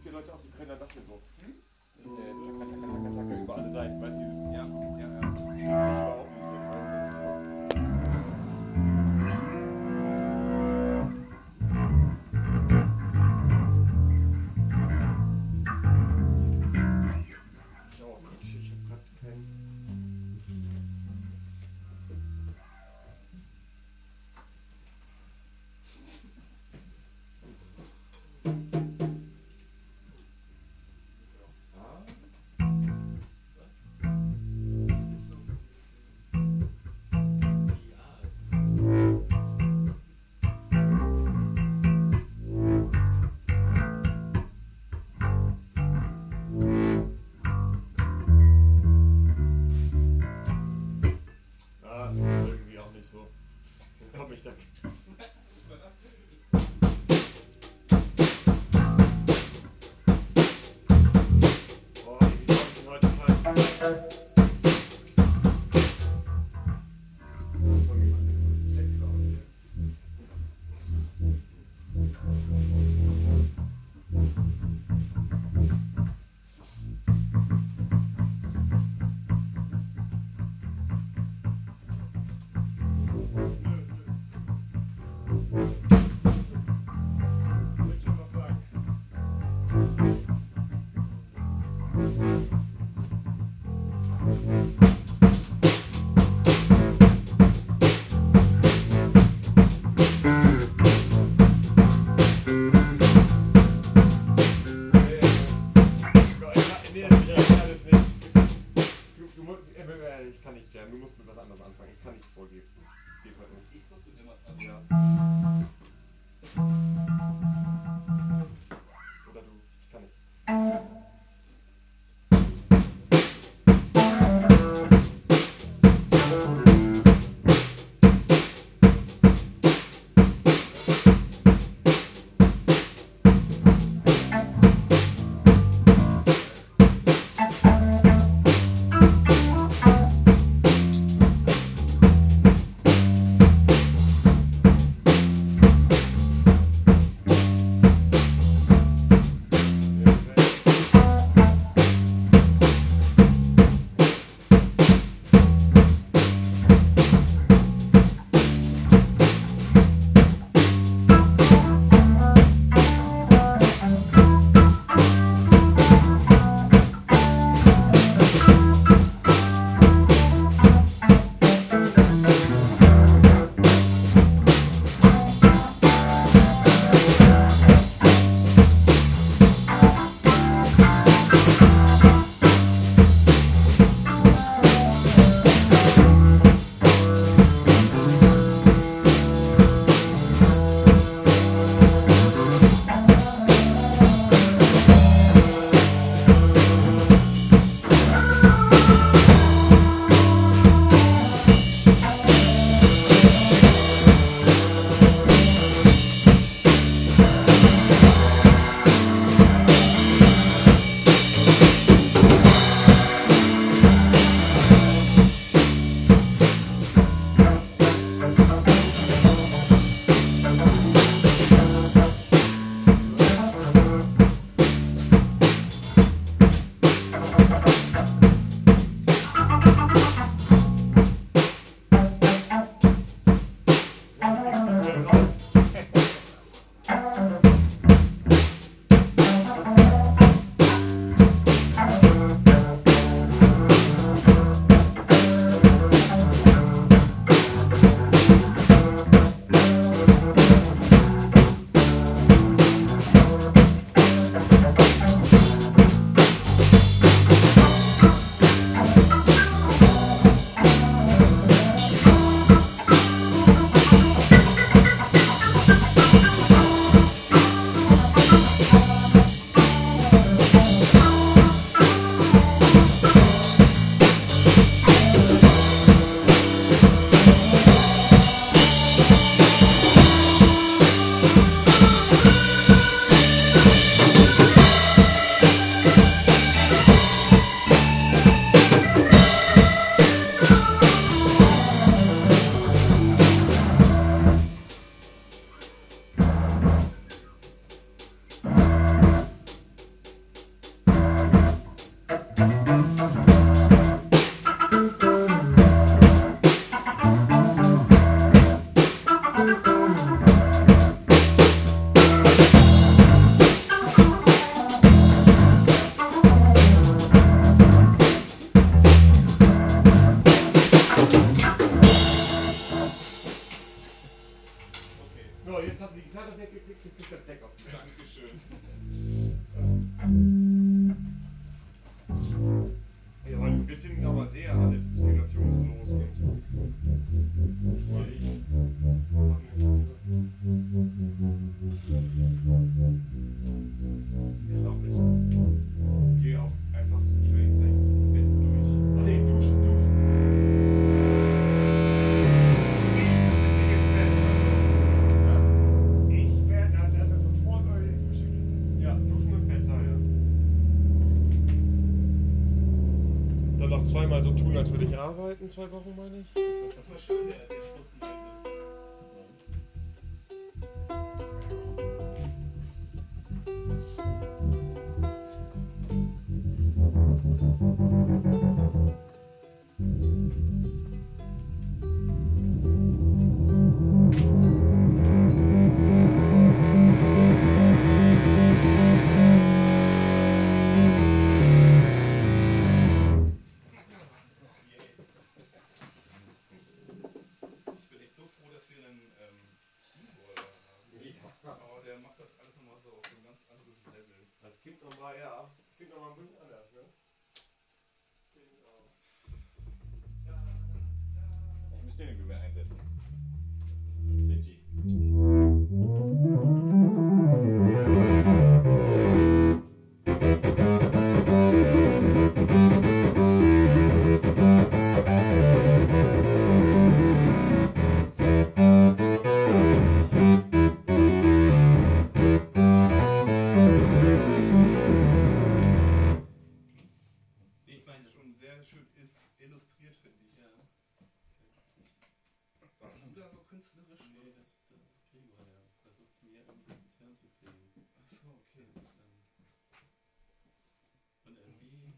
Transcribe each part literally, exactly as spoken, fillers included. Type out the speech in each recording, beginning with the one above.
viele Leute auch, die können dann das hier so. Hm? Äh, taka, taka, taka, taka, über alle Seiten. Weißt du, dieses. Ja, ja, ja. Das ist überhaupt nicht so. Oh Gott, ich hab grad keinen. So, jetzt hast du die Gitarre weggekriegt, du kriegst das Deck auf. Dankeschön. Ja, aber ein bisschen, aber sehr alles inspirationslos und freudig. Unglaublich. Geh auch einfach straight gleich zum Bett durch. Oh ne, duschen, duschen. Ich werde also sofort in die Dusche gehen. Ja, duschen mit Pizza, ja. Dann noch zweimal so tun, als würde ich arbeiten, zwei Wochen meine ich. Das war schön, der, der Schluss eigentlich. Das klingt nochmal, ja, das klingt nochmal ein bisschen anders, ne? Ich muss den Gewehr einsetzen. C G. Illustriert, finde ich. Ja. Warst du da so künstlerisch? Nee, das, das kriegen wir ja. Versucht es mir irgendwie ins Hirn zu kriegen. Achso, okay. Das, ähm, und irgendwie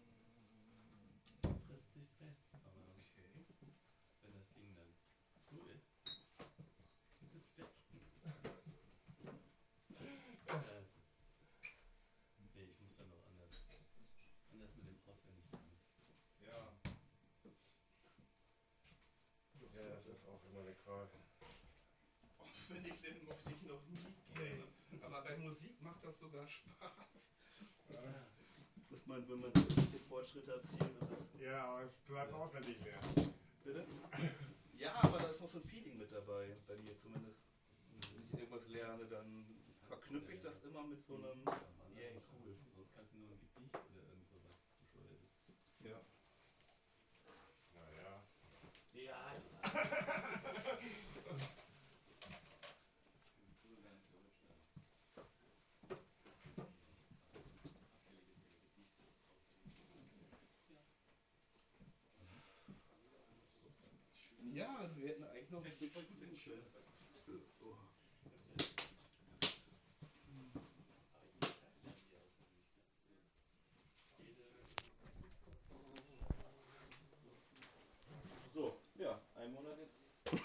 frisst sich's fest. Aber Okay. wenn das Ding dann so ist, ist es weg. Ja, es ist. Nee, ich muss da noch anders. Anders mit dem Auswendiglernen. Ja. Ja, das ist auch immer eine Qual. Auswendig lernen mochte ich noch nie gerne. Aber bei Musik macht das sogar Spaß. Ja. Dass man, wenn man den Fortschritt erzielt und das. Ja, aber es bleibt auswendig lernen. Bitte? Ja, aber da ist noch so ein Feeling mit dabei, bei mir zumindest. Wenn ich irgendwas lerne, dann verknüpfe ich das immer mit so einem. Yeah, cool. Sonst kannst du nur ein Gedicht oder irgend sowas bescheuertes. Ja. Naja. Ja, Ja, also wir hätten eigentlich noch ein Richtig Stück gut, wenn ich schön ist.